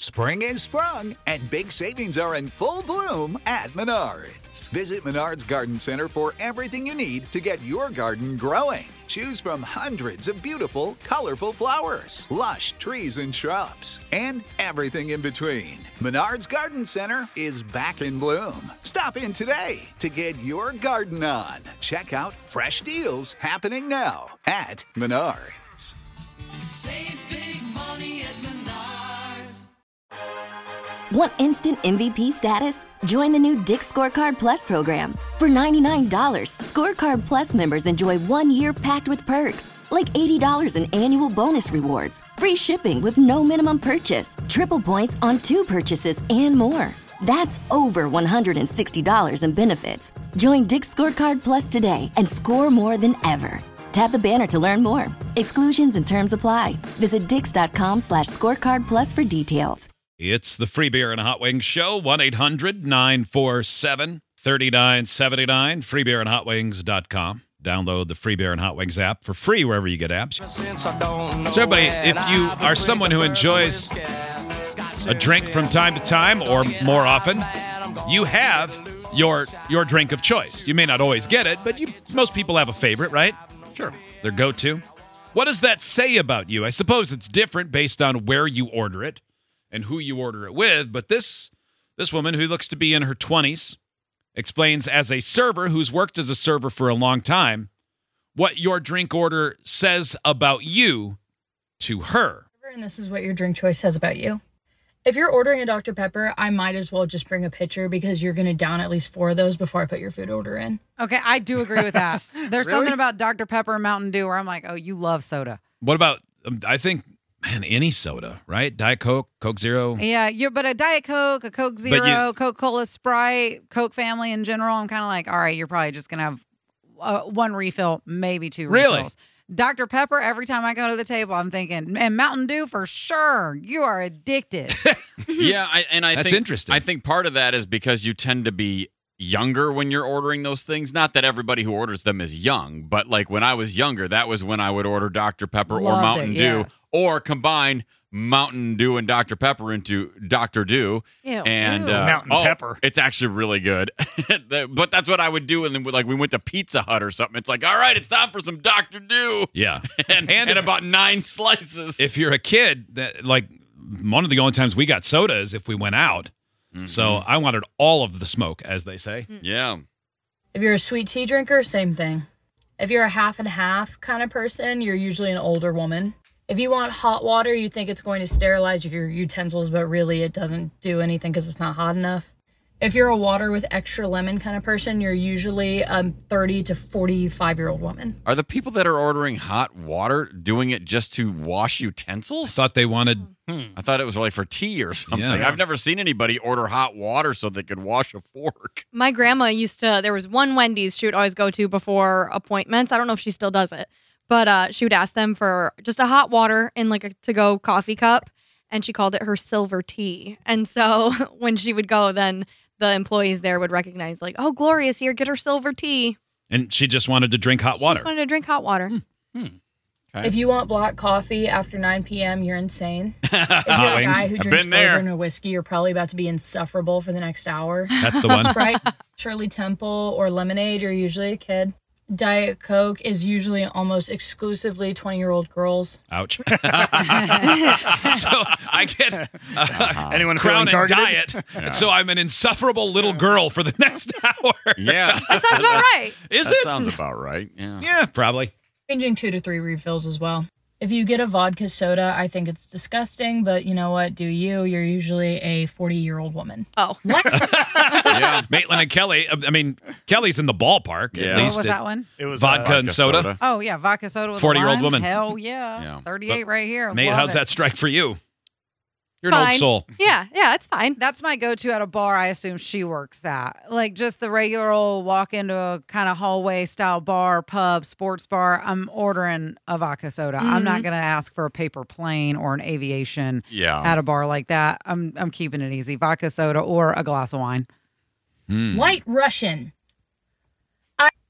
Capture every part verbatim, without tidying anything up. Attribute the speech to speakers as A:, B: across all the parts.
A: Spring is sprung, and big savings are in full bloom at Menards. Visit Menards Garden Center for everything you need to get your garden growing. Choose from hundreds of beautiful, colorful flowers, lush trees and shrubs, and everything in between. Menards Garden Center is back in bloom. Stop in today to get your garden on. Check out fresh deals happening now at Menards.
B: Save big money at Menards.
C: Want instant M V P status? Join the new Dick's Scorecard Plus program. For ninety-nine dollars, Scorecard Plus members enjoy one year packed with perks, like eighty dollars in annual bonus rewards, free shipping with no minimum purchase, triple points on two purchases, and more. That's over one hundred sixty dollars in benefits. Join Dick's Scorecard Plus today and score more than ever. Tap the banner to learn more. Exclusions and terms apply. Visit dix.com slash scorecard plus for details.
D: It's the Free Beer and Hot Wings Show, one eight hundred nine four seven three nine seven nine, free beer and hot wings dot com. Download the Free Beer and Hot Wings app for free wherever you get apps. So everybody, if you are someone who enjoys a drink from time to time or more often, you have your your drink of choice. You may not always get it, but you, most people have a favorite, right?
E: Sure.
D: Their go-to. What does that say about you? I suppose it's different based on where you order it and who you order it with, but this this woman who looks to be in her twenties explains as a server who's worked as a server for a long time what your drink order says about you to her.
F: And this is what your drink choice says about you. If you're ordering a Doctor Pepper, I might as well just bring a pitcher because you're going to down at least four of those before I put your food order in.
G: Okay, I do agree with that. There's
D: Really?
G: something about Doctor Pepper and Mountain Dew where I'm like, oh, you love soda.
D: What about, um, I think, man, any soda, right? Diet Coke, Coke Zero.
G: Yeah, you but a Diet Coke, a Coke Zero,
D: you-
G: Coca-Cola, Sprite, Coke family in general, I'm kind of like, all right, you're probably just going to have uh, one refill, maybe two
D: Really?
G: refills. Doctor Pepper, every time I go to the table, I'm thinking, and Mountain Dew for sure. You are addicted.
E: Yeah, I, and I
D: That's
E: think
D: interesting.
E: I think part of that is because you tend to be younger when you're ordering those things. Not that everybody who orders them is young, but like when I was younger, that was when I would order Doctor Pepper or
G: Loved
E: Mountain
G: it,
E: Dew,
G: yeah.
E: or combine Mountain Dew and Doctor Pepper into Doctor Dew.
G: Ew.
E: And
G: Ew.
E: uh,
H: Mountain
E: oh,
H: Pepper.
E: It's actually really good. But that's what I would do, and then like we went to Pizza Hut or something. It's like, all right, it's time for some Doctor Dew.
D: Yeah.
E: and
D: And
E: and,
D: if-
E: about nine slices.
D: If you're a kid, that like one of the only times we got soda is if we went out. So I wanted all of the smoke, as they say.
E: yeah.
F: If you're a sweet tea drinker, same thing. If you're a half and half kind of person, you're usually an older woman. If you want hot water, you think it's going to sterilize your utensils, but really it doesn't do anything because it's not hot enough. If you're a water with extra lemon kind of person, you're usually a thirty to forty-five-year-old woman.
E: Are the people that are ordering hot water doing it just to wash
D: I
E: utensils?
D: thought they wanted,
E: I thought it was like for tea or something.
D: Yeah.
E: I've never seen anybody order hot water so they could wash a fork.
I: My grandma used to, there was one Wendy's she would always go to before appointments. I don't know if she still does it, but uh, she would ask them for just a hot water in like a to-go coffee cup, and she called it her silver tea. And so when she would go, then the employees there would recognize like, oh, Gloria's here, get her silver tea.
D: and she just wanted to drink hot
I: She
D: water.
I: just wanted to drink hot water.
E: Okay.
F: If you want black coffee after nine p.m., you're insane. If you're
D: Hot
F: a
D: wings.
F: guy who
E: I've
F: drinks
E: been there.
F: bourbon or whiskey, you're probably about to be insufferable for the next hour.
D: That's the one.
F: Sprite, Shirley Temple, or lemonade, you're usually a kid. Diet Coke is usually almost exclusively twenty-year-old girls.
D: Ouch. so I get uh,
H: Anyone
D: Crown
H: feeling
D: and
H: targeted?
D: diet, and so I'm an insufferable little girl for the next hour.
E: Yeah.
I: That sounds about right.
D: Is
E: that
D: it?
E: sounds about right. Yeah.
D: Yeah, probably.
F: Ranging two to three refills as well. If you get a vodka soda, I think it's disgusting, but you know what? Do you? You're usually a forty-year-old woman.
I: Oh.
E: Yeah.
D: Maitland and Kelly. I mean, Kelly's in the ballpark
E: Yeah.
D: at
G: What
D: least.
G: was
D: at
G: that one?
H: It was
D: vodka
H: uh,
D: and soda.
E: soda.
G: Oh, yeah, vodka soda with
D: forty-year-old
G: lime?
D: woman.
G: Hell yeah.
E: Yeah.
G: thirty-eight right here.
D: Nate,
G: Love
D: how's
G: it.
D: that strike for you? You're an
I: Fine.
D: old soul.
I: Yeah, yeah, it's fine.
G: That's my go-to at a bar I assume she works at. Like just the regular old walk into a kind of hallway style bar, pub, sports bar. I'm ordering a vodka soda. I'm not going to ask for a paper plane or an aviation
E: Yeah.
G: at a bar like that. I'm I'm keeping it easy. Vodka soda or a glass of wine.
F: White Russian.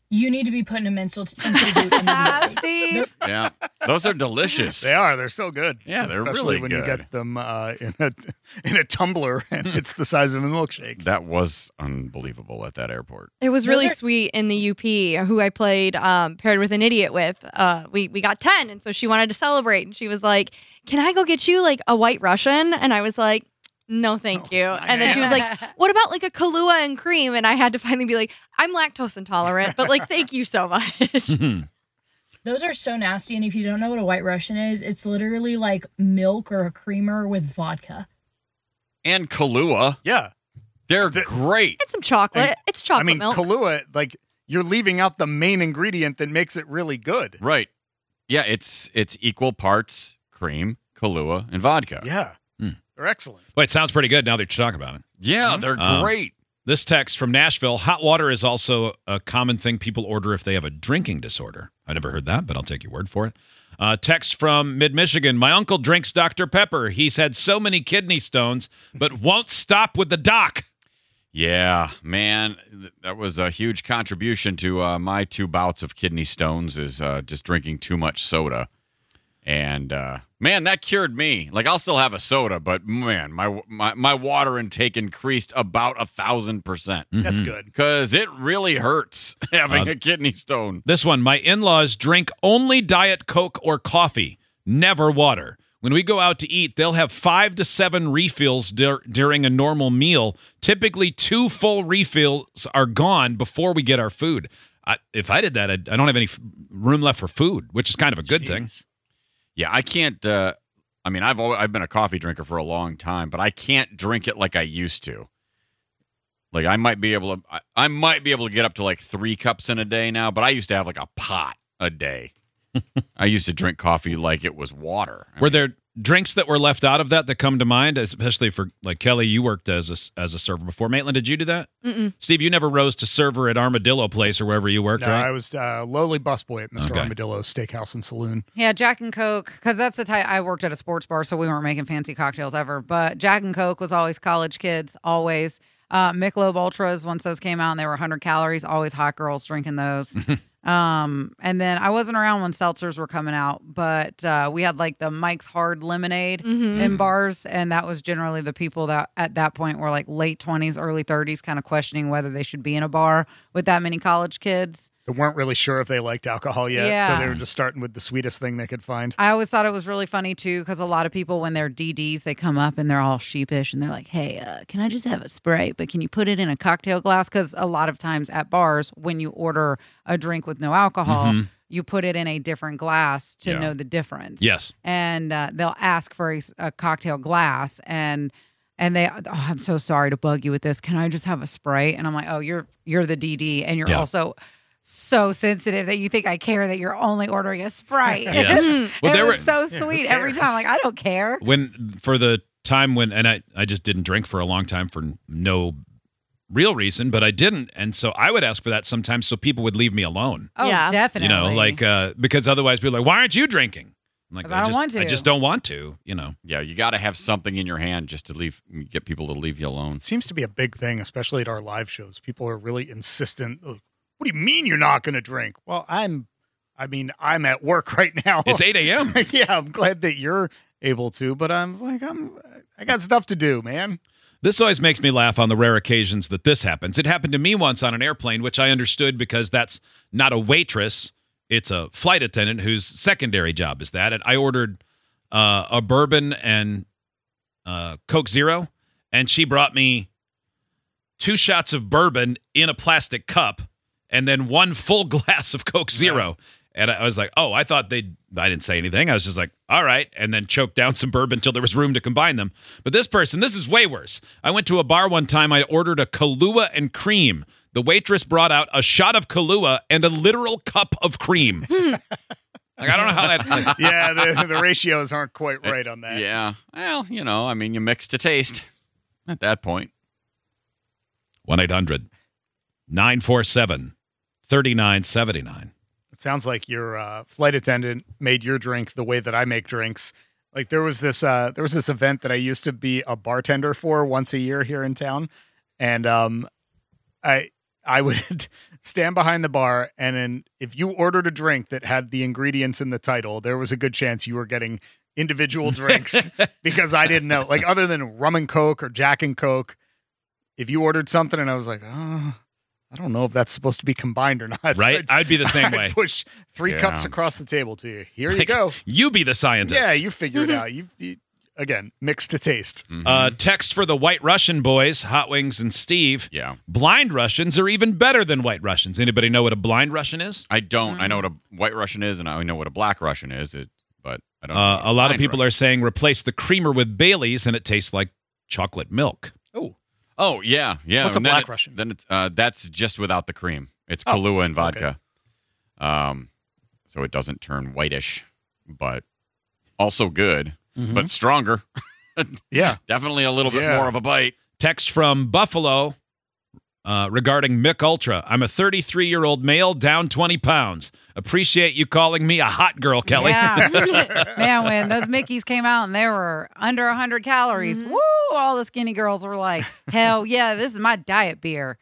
F: You need to be put in a mental institute immediately.
G: Steve.
E: Yeah, those are delicious.
H: They are. They're so good.
E: Yeah, they're
H: Especially
E: really
H: when
E: good.
H: you get them uh, in a in a tumbler and it's the size of a milkshake.
E: That was unbelievable at that airport.
I: It was
F: Those
I: really
F: are-
I: sweet in the U P, who I played um, paired with an idiot with. Uh, we we got ten, and so she wanted to celebrate, and she was like, "Can I go get you like a White Russian?" And I was like, "No, thank you." And then she was like, "What about like a Kahlua and cream?" And I had to finally be like, "I'm lactose intolerant, but like, thank you so much."
F: Those are so nasty. And if you don't know what a White Russian is, it's literally like milk or a creamer with vodka.
E: And Kahlua,
H: Yeah.
E: they're
H: The-
E: great.
I: It's some chocolate.
H: And,
I: it's chocolate
H: I mean,
I: milk.
H: Kahlua, like, you're leaving out the main ingredient that makes it really good.
E: Right. Yeah, it's it's equal parts cream, Kahlua, and vodka.
H: Yeah.
D: Hmm.
H: They're excellent.
D: Well, it sounds pretty good now that you talk about it.
E: Yeah, they're
D: Um,
E: great.
D: This text from Nashville: hot water is also a common thing people order if they have a drinking disorder. I never heard that, but I'll take your word for it. Uh, text from Mid-Michigan: my uncle drinks Doctor Pepper. He's had so many kidney stones, but won't stop with the doc.
E: Yeah, man, th- that was a huge contribution to uh, my two bouts of kidney stones is uh, just drinking too much soda. And, uh, man, that cured me. Like, I'll still have a soda, but, man, my my, my water intake increased about a thousand percent.
H: That's good.
E: Because it really hurts having
D: Uh,
E: a kidney stone.
D: This one: my in-laws drink only Diet Coke or coffee, never water. When we go out to eat, they'll have five to seven refills dur- during a normal meal. Typically, two full refills are gone before we get our food. I, if I did that, I'd, I don't have any f- room left for food, which is kind of a good thing.
E: Yeah, I can't. Uh, I mean, I've always, I've been a coffee drinker for a long time, but I can't drink it like I used to. Like I might be able to, I, I might be able to get up to like three cups in a day now, but I used to have like a pot a day. I used to drink coffee like it was water. I
D: Were
E: mean,
D: there drinks that were left out of that that come to mind, especially for like Kelly? You worked as a, as a server before. Maitland, did you do that?
I: Mm-mm.
D: Steve, you never rose to server at Armadillo Place or wherever you worked,
H: No,
D: right?
H: I was uh, lowly busboy at Mister
D: Okay.
H: Armadillo's Steakhouse and Saloon.
G: Yeah, Jack and Coke, because that's the type. I worked at a sports bar, so we weren't making fancy cocktails ever. But Jack and Coke was always college kids, always. Uh, Michelob Ultras, once those came out and they were one hundred calories, always hot girls drinking those. um, and then I wasn't around when seltzers were coming out, but uh, we had like the Mike's Hard Lemonade
I: Mhm.
G: in bars, and that was generally the people that at that point were like late twenties, early thirties, kind of questioning whether they should be in a bar with that many college kids.
H: They weren't really sure if they liked alcohol yet, so
G: Yeah.
H: they were just starting with the sweetest thing they could find.
G: I always thought it was really funny too, because a lot of people, when they're D Ds, they come up and they're all sheepish and they're like, "Hey, uh, can I just have a Sprite? But can you put it in a cocktail glass?" Because a lot of times at bars, when you order a drink with no alcohol,
D: Mhm.
G: you put it in a different glass to
E: Yeah.
G: know the difference.
D: Yes.
G: And uh, they'll ask for a, a cocktail glass, and and they, oh, I'm so sorry to bug you with this. Can I just have a Sprite? And I'm like, oh, you're you're the D D, and you're
D: Yeah.
G: also so sensitive that you think I care that you're only ordering a Sprite.
D: Yes. Well,
G: it
D: there
G: was
D: were-
G: so
H: Yeah, who
G: sweet every
H: cares?
G: time. Like, I don't care.
D: When for the time when, and I, I just didn't drink for a long time for no real reason, but I didn't, and so I would ask for that sometimes so people would leave me alone.
G: Oh,
I: Yeah.
G: definitely.
D: You know, like uh, because otherwise people are like, why aren't you drinking? I'm like,
G: 'Cause I don't
D: just,
G: want to.
D: I just don't want to. You know.
E: yeah, you got to have something in your hand just to leave, get people to leave you alone.
H: It seems to be a big thing, especially at our live shows. People are really insistent. "Ugh, what do you mean you're not going to drink?" Well, I'm, I mean, I'm at work right now.
D: It's eight a.m.
H: yeah, I'm glad that you're able to, but I'm like, I'm, I got stuff to do, man.
D: This always makes me laugh on the rare occasions that this happens. It happened to me once on an airplane, which I understood because that's not a waitress. It's a flight attendant whose secondary job is that. And I ordered uh, a bourbon and uh, Coke Zero, and she brought me two shots of bourbon in a plastic cup and then one full glass of Coke Zero. And I was like, oh, I thought they'd, I didn't say anything. I was just like, all right. And then choked down some bourbon until there was room to combine them. But this person, this is way worse. I went to a bar one time. I ordered a Kahlua and cream. The waitress brought out a shot of Kahlua and a literal cup of cream. Like, I don't know how that. Like,
H: Yeah, the, the ratios aren't quite right on that.
E: Yeah, well, you know, I mean, you mix to taste at that point.
D: one eight hundred nine four seven three nine seven nine.
H: It sounds like your uh, flight attendant made your drink the way that I make drinks. Like there was this, uh, there was this event that I used to be a bartender for once a year here in town, and um, I I would stand behind the bar, and then if you ordered a drink that had the ingredients in the title, there was a good chance you were getting individual drinks because I didn't know. Like, other than rum and Coke or Jack and Coke, if you ordered something and I was like, oh, I don't know if that's supposed to be combined or not.
D: Right?
H: So I'd,
D: I'd be the same
H: I'd
D: way.
H: Push three
E: Yeah.
H: cups across the table to you. Here you
D: Like,
H: go.
D: You be the scientist.
H: Yeah, you figure it out. You, you again, mixed to taste.
D: Uh, text for the White Russian boys, Hot Wings and Steve.
E: Yeah.
D: Blind Russians are even better than White Russians. Anybody know what a blind Russian is?
E: I don't. I know what a white Russian is, and I know what a black Russian is. It, but I don't.
D: Uh,
E: know
D: a lot of
E: blind
D: people
E: Russian.
D: are saying replace the creamer with Bailey's, and it tastes like chocolate milk.
H: Oh,
E: Oh yeah, yeah.
H: What's a
E: And then
H: black
E: it-
H: Russian?
E: Then it's uh, that's just without the cream. It's
H: Oh,
E: Kahlua and
H: okay.
E: vodka. Um, so it doesn't turn whitish, but also good, but stronger.
H: yeah.
E: Definitely a little bit
H: Yeah.
E: more of a bite.
D: Text from Buffalo uh, regarding Mick Ultra. I'm a thirty-three-year-old male, down twenty pounds. Appreciate you calling me a hot girl, Kelly.
G: Yeah. Man, when those Mickeys came out and they were under one hundred calories, woo, all the skinny girls were like, hell yeah, this is my diet beer.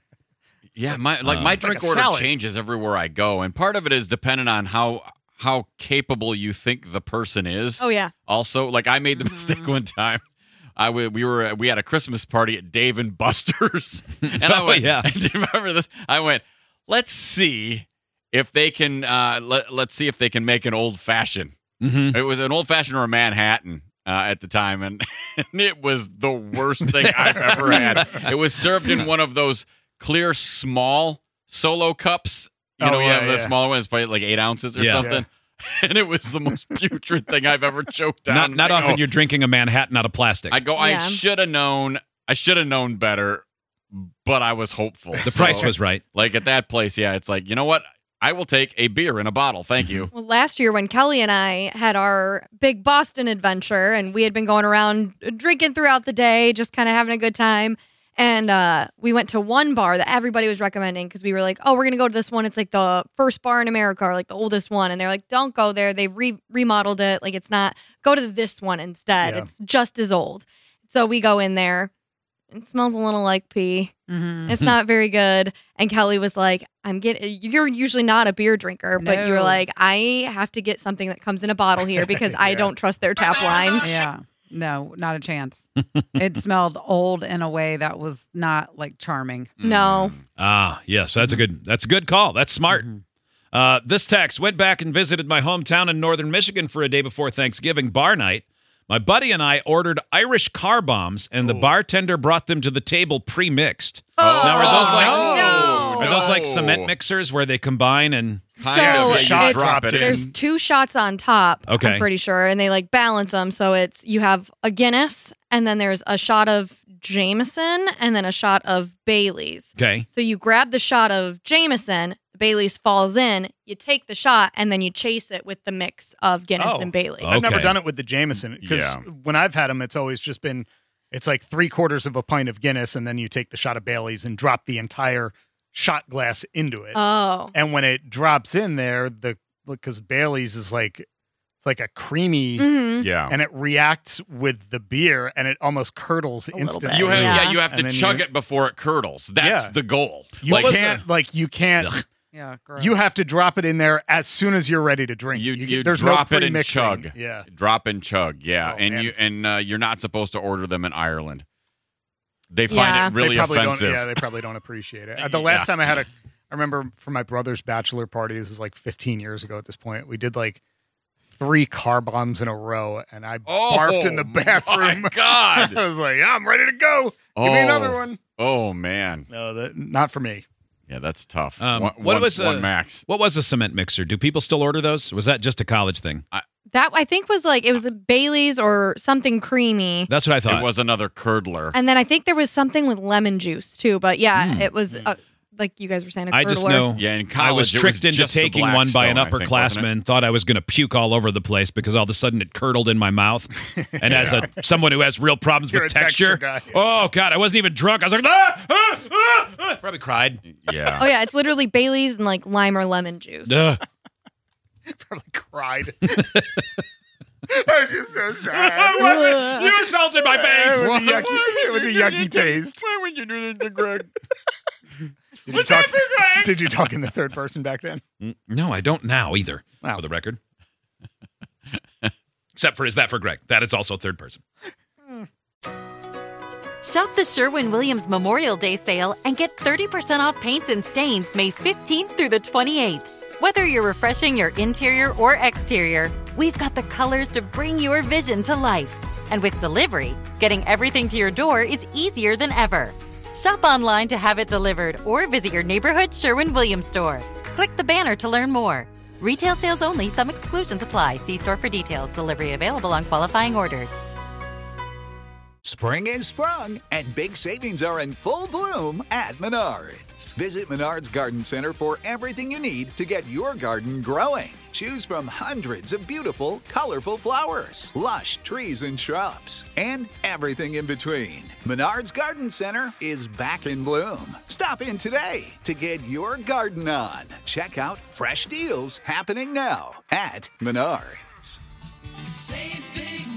E: Yeah, my like
D: Uh,
E: my
H: It's like
E: drink
H: a
E: order
H: salad.
E: changes everywhere I go, and part of it is dependent on how how capable you think the person is.
I: Oh yeah.
E: Also, like I made the mistake one time. I w- we were we had a Christmas party at Dave and Buster's, and I
D: Oh,
E: went.
D: yeah.
E: Do you remember this? I went. Let's see if they can. Uh, let Let's see if they can make an old fashioned.
D: Mm-hmm.
E: It was an old fashioned or a Manhattan uh, at the time, and, and it was the worst thing I've ever had. It was served in one of those clear, small solo cups. You
H: Oh,
E: know, you
H: yeah,
E: have the
H: yeah.
E: smaller ones, probably like eight ounces or
D: Yeah.
E: something. And it was the most putrid thing I've ever choked on.
D: Not not
E: I
D: often
E: go-
D: you're drinking a Manhattan out of plastic.
E: I go. I
I: Yeah.
E: should have known. I should have known better, but I was hopeful.
D: the
E: So,
D: price was right.
E: like at that place. Yeah, it's like, you know what? I will take a beer in a bottle. Thank you.
I: Well, last year when Kelly and I had our big Boston adventure and we had been going around drinking throughout the day, just kind of having a good time. And uh, we went to one bar that everybody was recommending because we were like, oh, we're going to go to this one. It's like the first bar in America or like the oldest one. And they're like, don't go there. They've re- remodeled it. Like it's not, go to this one instead.
H: Yeah.
I: It's just as old. So we go in there. It smells a little like pee.
G: Mm-hmm.
I: It's not very good. And Kelly was like, I'm getting, you're usually not a beer drinker, but you were
G: No.
I: like, I have to get something that comes in a bottle here because I
H: Yeah.
I: don't trust their tap lines.
G: Yeah. No, not a chance. It smelled old in a way that was not like charming.
I: No.
D: Ah, yes, that's a good that's a good call. That's smart. Uh, this text went back and visited my hometown in northern Michigan for a day before Thanksgiving bar night. My buddy and I ordered Irish car bombs, and the bartender brought them to the table pre-mixed.
I: Oh,
D: Now, are those like
I: no.
D: are those like
E: No.
D: cement mixers where they combine and
E: Kind
I: So
E: of.
H: It's a shot
I: it's-
H: drop it in.
I: There's two shots on top,
D: Okay.
I: I'm pretty sure, and they like balance them. So it's you have a Guinness, and then there's a shot of Jameson, and then a shot of Bailey's.
D: okay?
I: So you grab the shot of Jameson, Bailey's falls in, you take the shot, and then you chase it with the mix of Guinness
H: Oh.
I: and Bailey's.
D: Oh.
H: I've never
D: Okay.
H: done it with the Jameson because
E: Yeah.
H: when I've had them, it's always just been it's like three quarters of a pint of Guinness, and then you take the shot of Bailey's and drop the entire shot glass into it.
I: Oh.
H: And when it drops in there, the because Bailey's is like it's like a creamy,
I: Mhm.
E: Yeah.
H: and it reacts with the beer, and it almost curdles
I: little
H: instantly.
I: bit.
E: you have
I: Yeah.
E: yeah. you have to
H: And then
E: chug
H: you-
E: it before it curdles. That's
H: Yeah.
E: the goal.
H: You
D: What was
H: can't like you can't.
G: Yeah, gross.
H: You have to drop it in there as soon as you're ready to drink.
E: You
H: You,
E: you
H: there's
E: drop
H: no
E: it and
H: pre-mixing.
E: chug.
H: Yeah.
E: Drop and chug. Yeah,
H: Oh,
E: and
H: man.
E: you and uh, you're not supposed to order them in Ireland. They find
I: Yeah.
E: it really
H: they probably
E: offensive.
H: Don't, yeah, they probably don't appreciate it. Uh, The last
E: Yeah.
H: time I had a, I remember for my brother's bachelor party. This is like fifteen years ago at this point. We did like three car bombs in a row, and I
E: Oh,
H: barfed in the bathroom.
E: my God.
H: I was like, yeah, I'm ready to go. Give me
E: Oh.
H: another one.
E: Oh man,
H: No, that, not for me.
E: yeah, that's tough.
D: Um,
E: one,
D: what
E: one-
D: was, uh,
E: one max?
D: What was a cement mixer? Do people still order those? Was that just a college thing?
I: That I think was like it was the Bailey's or something creamy.
D: That's what I thought.
E: It was another curdler.
I: And then I think there was something with lemon juice too. But yeah,
D: Mm.
I: it was uh, like you guys were saying. A
D: I just
I: curdler.
D: know
E: Yeah, in
D: I
E: college,
D: was
E: it
D: tricked into
E: just the
D: taking one by an
E: Blackstone, I think, wasn't
D: upperclassman, thought I was going to puke all over the place because all of a sudden it curdled in my mouth. And as a someone who has real problems
H: You're
D: with
H: a texture
D: texture,
H: guy.
D: oh, God, I wasn't even drunk. I was like, ah, ah, ah, ah. Probably cried.
E: it? Yeah.
I: Oh yeah, it's literally Bailey's and like lime or lemon juice.
D: Ugh.
H: Probably cried. I was just so sad.
D: You insulted my
H: It
D: face.
H: was a yucky, it was a yucky taste.
E: Why would you do this to Greg?
H: Did you talk, Did you talk in the third person back then?
D: Mm, No, I don't now either,
H: Wow.
D: for the record. Except for, is that for Greg? That is also third person.
J: Shop the Sherwin-Williams Memorial Day sale and get thirty percent off paints and stains May fifteenth through the twenty-eighth. Whether you're refreshing your interior or exterior, we've got the colors to bring your vision to life. And with delivery, getting everything to your door is easier than ever. Shop online to have it delivered or visit your neighborhood Sherwin-Williams store. Click the banner to learn more. Retail sales only. Some exclusions apply. See store for details. Delivery available on qualifying orders.
A: Spring is sprung, and big savings are in full bloom at Menards. Visit Menards Garden Center for everything you need to get your garden growing. Choose from hundreds of beautiful, colorful flowers, lush trees and shrubs, and everything in between. Menards Garden Center is back in bloom. Stop in today to get your garden on. Check out fresh deals happening now at Menards.
B: Save big